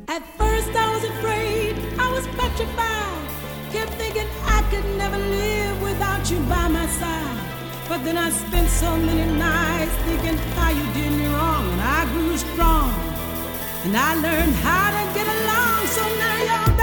At first I was afraid, I was petrified. Kept thinking I could never live without you by my side. But then I spent so many nights thinking how you did me wrong, and I grew strong, and I learned how to get along. So now you're